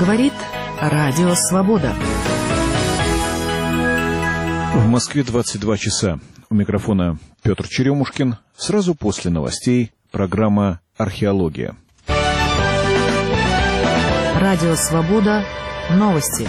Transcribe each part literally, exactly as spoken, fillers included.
Говорит Радио Свобода. В Москве двадцать два часа. У микрофона Петр Черемушкин. Сразу после новостей программа «Археология». Радио Свобода. Новости.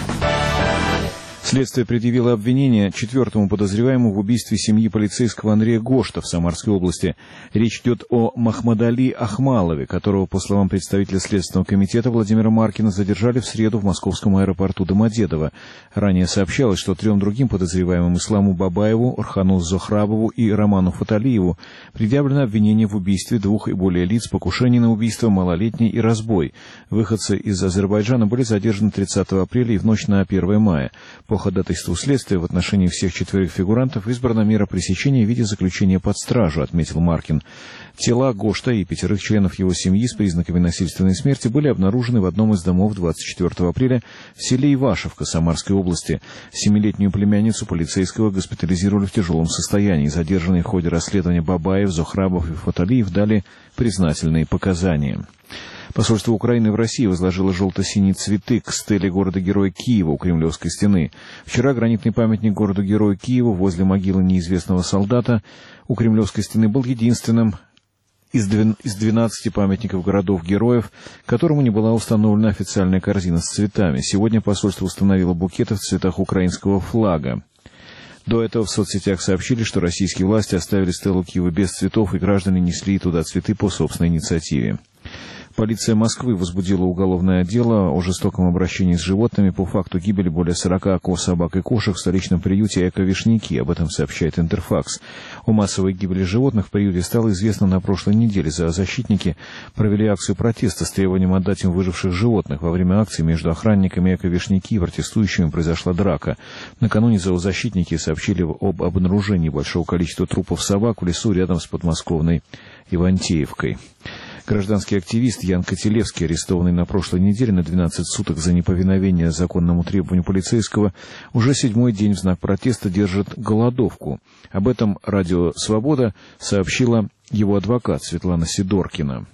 Следствие предъявило обвинение четвертому подозреваемому в убийстве семьи полицейского Андрея Гошта в Самарской области. Речь идет о Махмадали Ахмалове, которого, по словам представителя Следственного комитета Владимира Маркина, задержали в среду в московском аэропорту Домодедово. Ранее сообщалось, что трем другим подозреваемым Исламу Бабаеву, Орхану Зохрабову и Роману Фаталиеву предъявлено обвинение в убийстве двух и более лиц, покушении на убийство малолетней и разбой. Выходцы из Азербайджана были задержаны тридцатого апреля и в ночь на первое мая. По ходатайству следствия в отношении всех четверых фигурантов избрана мера пресечения в виде заключения под стражу, отметил Маркин. Тела Гошта и пятерых членов его семьи с признаками насильственной смерти были обнаружены в одном из домов двадцать четвертого апреля в селе Ивашевка Самарской области. Семилетнюю племянницу полицейского госпитализировали в тяжелом состоянии. Задержанные в ходе расследования Бабаев, Зохрабов и Фаталиев дали признательные показания. Посольство Украины в России возложило желто-синие цветы к стеле города-героя Киева у Кремлевской стены. Вчера гранитный памятник городу-герою Киеву возле могилы неизвестного солдата у Кремлевской стены был единственным из двенадцати памятников городов-героев, которому не была установлена официальная корзина с цветами. Сегодня посольство установило букеты в цветах украинского флага. До этого в соцсетях сообщили, что российские власти оставили стелу Киева без цветов, и граждане несли туда цветы по собственной инициативе. Полиция Москвы возбудила уголовное дело о жестоком обращении с животными по факту гибели более сорока коз, собак и кошек в столичном приюте «Эко-Вишняки». Об этом сообщает Интерфакс. О массовой гибели животных в приюте стало известно на прошлой неделе. Зоозащитники провели акцию протеста с требованием отдать им выживших животных. Во время акции между охранниками «Эко-Вишняки» и протестующими произошла драка. Накануне зоозащитники сообщили об обнаружении большого количества трупов собак в лесу рядом с подмосковной Ивантеевкой. Гражданский активист Ян Котелевский, арестованный на прошлой неделе на двенадцать суток за неповиновение законному требованию полицейского, уже седьмой день в знак протеста держит голодовку. Об этом Радио Свобода сообщила его адвокат Светлана Сидоркина.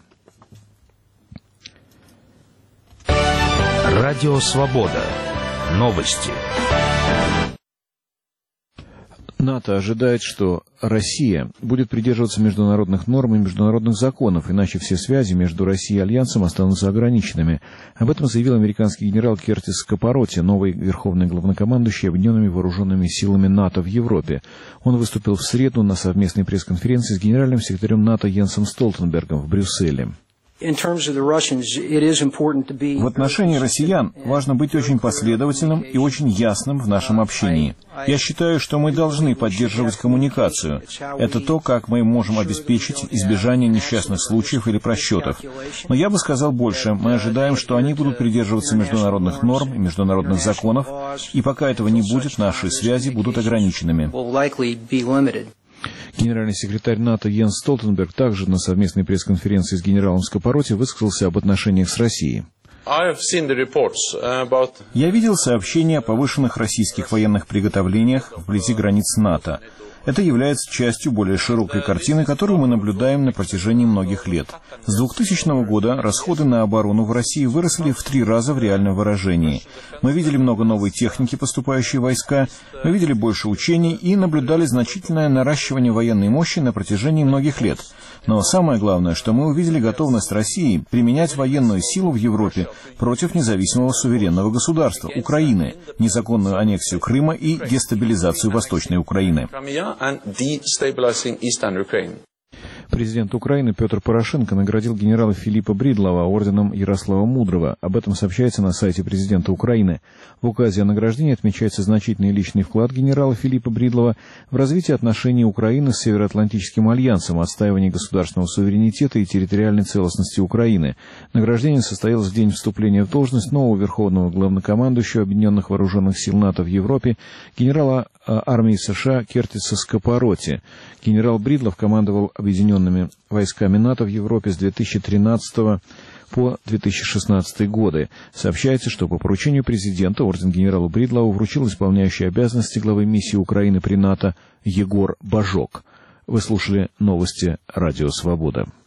Радио Свобода. Новости. НАТО ожидает, что Россия будет придерживаться международных норм и международных законов, иначе все связи между Россией и Альянсом останутся ограниченными. Об этом заявил американский генерал Кертис Скопороти, новый верховный главнокомандующий Объединенными вооруженными силами НАТО в Европе. Он выступил в среду на совместной пресс-конференции с генеральным секретарем НАТО Йенсом Столтенбергом в Брюсселе. В отношении россиян важно быть очень последовательным и очень ясным в нашем общении. Я считаю, что мы должны поддерживать коммуникацию. Это то, как мы можем обеспечить избежание несчастных случаев или просчетов. Но я бы сказал больше. Мы ожидаем, что они будут придерживаться международных норм и международных законов, и пока этого не будет, наши связи будут ограниченными. Генеральный секретарь НАТО Йенс Столтенберг также на совместной пресс-конференции с генералом Скопороти высказался об отношениях с Россией. Я видел сообщения о повышенных российских военных приготовлениях вблизи границ НАТО. Это является частью более широкой картины, которую мы наблюдаем на протяжении многих лет. С двухтысячного года расходы на оборону в России выросли в три раза в реальном выражении. Мы видели много новой техники, поступающей в войска, мы видели больше учений и наблюдали значительное наращивание военной мощи на протяжении многих лет. Но самое главное, что мы увидели готовность России применять военную силу в Европе против независимого суверенного государства, Украины, незаконную аннексию Крыма и дестабилизацию Восточной Украины. Президент Украины Петр Порошенко наградил генерала Филиппа Бридлова орденом Ярослава Мудрого. Об этом сообщается на сайте президента Украины. В указе о награждении отмечается значительный личный вклад генерала Филиппа Бридлова в развитие отношений Украины с Североатлантическим альянсом, отстаивание государственного суверенитета и территориальной целостности Украины. Награждение состоялось в день вступления в должность нового верховного главнокомандующего Объединенных вооруженных сил НАТО в Европе, генерала армии США Кертиса Скопороти. Генерал Бридлов командовал Объединенными войсками НАТО в Европе с две тысячи тринадцатого по две тысячи шестнадцатый годы. Сообщается, что по поручению президента орден генералу Бридлову вручил исполняющий обязанности главы миссии Украины при НАТО Егор Бажок. Вы слушали новости Радио Свобода.